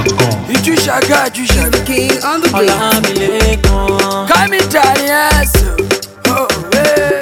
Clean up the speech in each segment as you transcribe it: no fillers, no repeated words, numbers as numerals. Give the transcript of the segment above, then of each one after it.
NigerShowGuys.com. You shaga, King on the beat. Come in, yes. Oh, hey.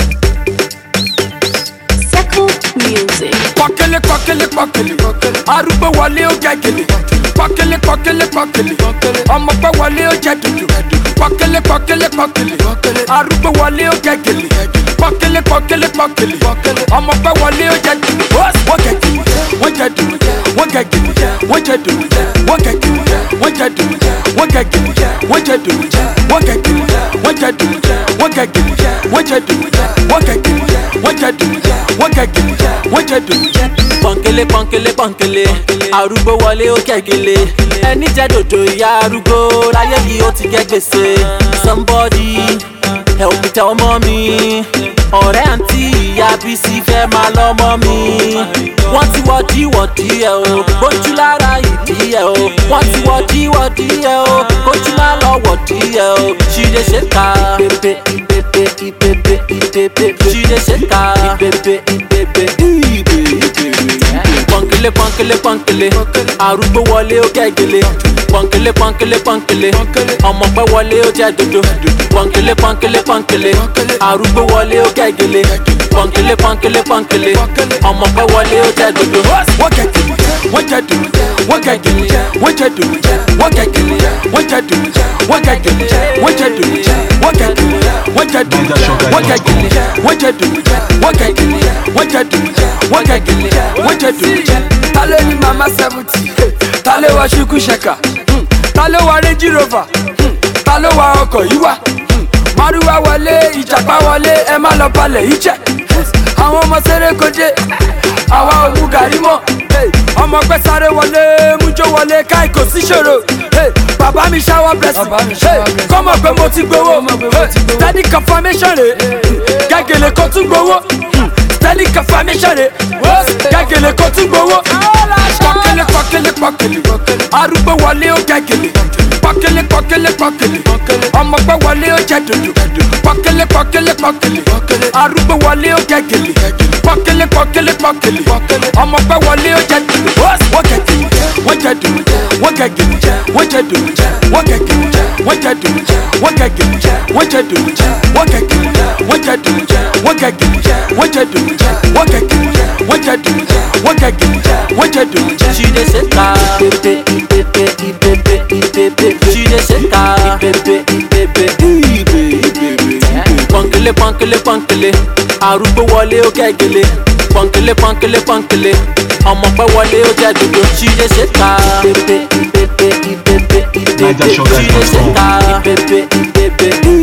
Circle music. Kwakele, kwakele, kwakele. Arúgbó wọlé ó jẹ gèlè. Kwakele, kwakele, kwakele. Ọmọ pẹ́ wọlé ó jẹ dùdù. Kwakele, kwakele, kwakele. Arúgbó wọlé ó jẹ gèlè. Kwakele, kwakele, kwakele. Ọmọ pẹ́ wọlé ó jẹ dùdù. Wọ́n jẹ gèlè, wọ́n jẹ dùdù. Wọ́n jẹ gèlè, wọ́n jẹ dùdù. Wọ́n jẹ gèlè, wọ́n jẹ dùdù. Wọ́n jẹ gèlè, wọ́n jẹ dùdù. Wọ́n jẹ gèlè, wọ́n jẹ dùdù. Wọ́n jẹ gèlè, wọ́n jẹ dùdù. Wọ́n jẹ gèlè, wọ́n jẹ dùdù. Wọ́n jẹ gèlè, wọ́n jẹ dùdù. Pọ̀nkélé pọ̀nkélé pọ̀nkélé arúgbó wọlé ó kẹ́gẹ́lé ẹni jẹ́ dòdò ìyá arúgbó láyé yìí ó ti gẹ́ gbèsè. Somebody help me tell mommy ọ̀rẹ́ àǹtí ìyá Bísí fẹ́ máa lọ́mọ mi. Wọ́n ti wọ́dí ẹ̀ o bójú lára ìdí ẹ̀ o. Wọ́n ti wọ́dí ẹ̀ o bójú má lọ wọ̀dí ẹ̀ o. She dey shake her ìbèbè ìbèbè ìbèbè ìbèbè. She dey shake her ìbèbè ìbèbè ìbèbè. Pọ̀nkélé pọ̀nkélé pọ̀nkélé arúgbó wọlé ó kẹ́gẹ́lé. Pọ̀nkélé pọ̀nkélé pọ̀nkélé ọmọ pẹ́ wọlé ó jẹ́ dòdò. Pọ̀nkélé pọ̀nkélé pọ̀nkélé arúgbó wọlé ó kẹ́gẹ́lé. Pọ̀nkélé pọ̀nkélé pọ̀nkélé ọmọ pẹ́ wọlé ó jẹ́ dòdò. Wọ́n jẹ gèlè, wọ́n jẹ dùdù. Wọ́n jẹ gèlè, wọ́n jẹ dùdù. Wọ́n jẹ gèlè, wọ́n jẹ dùdù. Wọ́n jẹ gèlè, wọ́n jẹ dùdù. Wọ́n jẹ gèlè, wọ́n jẹ dùdù. Wọ́n jẹ gèlè, wọ́n jẹ dùdù. Wọ́n jẹ gèlè, wọ́n jẹ dùdù. Wọ́n jẹ gèlè, wọ́n jẹ dùdù. Ta ló ní mama 70? Ta ló wá ṣíkú ṣẹ̀kà? Ta ló wá Range Rover? Ta ló wá ọkọ̀ yìí wá? Márúwá wọlé, ìjàpá wọlé, ẹ má lọ balẹ̀ yìí jẹ́. Àwọn ọmọ sẹ́rẹ̀ kòdé, àwa ò mú gàrí mọ́. Ọmọ pẹ́ sáré wọlé, mújó wọlé, káì kò sí ṣòro. Bàbá mi ṣáwọ́ blessing, kọ́mọ̀ pé mo ti gbowó. Steady confirmation rẹ̀, gẹ́gẹ́lẹ́ kó tún gbowó. Steady confirmation rẹ̀, gẹ́gẹ́lẹ́ kó tún gbowó. Pọ̀kélé pọ̀kélé pọ̀kélé, arúgbó wọlé ó gẹ́gẹ́lẹ́. Pọ̀kélé pọ̀kélé pọ̀kélé, ọmọ pẹ́ wọlé ó jẹ dòdò. Pọ̀kélé pọ̀kélé pọ̀kélé, arúgbó wọlé ó gẹ́gẹ́lẹ́. Pọ̀kélé pọ̀kélé pọ̀kélé, ọmọ pẹ́ wọlé ó jẹ dòdò. Wọ́n jẹ gèlè, wọ́n jẹ dòdò. Wọ́n jẹ gèlè, wọ́n jẹ dòdò. Wọ́n jẹ gèlè, wọ́n jẹ dòdò. Wọ́n jẹ gèlè, wọ́n jẹ dòdò. Wọ́n jẹ gèlè, wọ́n jẹ dòdò. Wọ́n jẹ gèlè, wọ́n jẹ dòdò. Wọ́n jẹ gèlè, wọ́n jẹ dòdò. Wọ́n jẹ gèlè, wọ́n jẹ dòdò. She dey shake her ìbèbè ìbèbè ìbèbè ìbèbè. She dey shake her ìbèbè ìbèbè ìbèbè. Pọ̀nkélé pọ̀nkélé pọ̀nkélé arúgbó wọlé ó kẹ́gẹ́lé. Pọ̀nkélé pọ̀nkélé pọ̀nkélé ọmọ pẹ́ wọlé ó jẹ́ dòdò. She dey shake her ìbèbè ìbèbè ìbèbè ìbèbè. She dey shake her ìbèbè ìbèbè.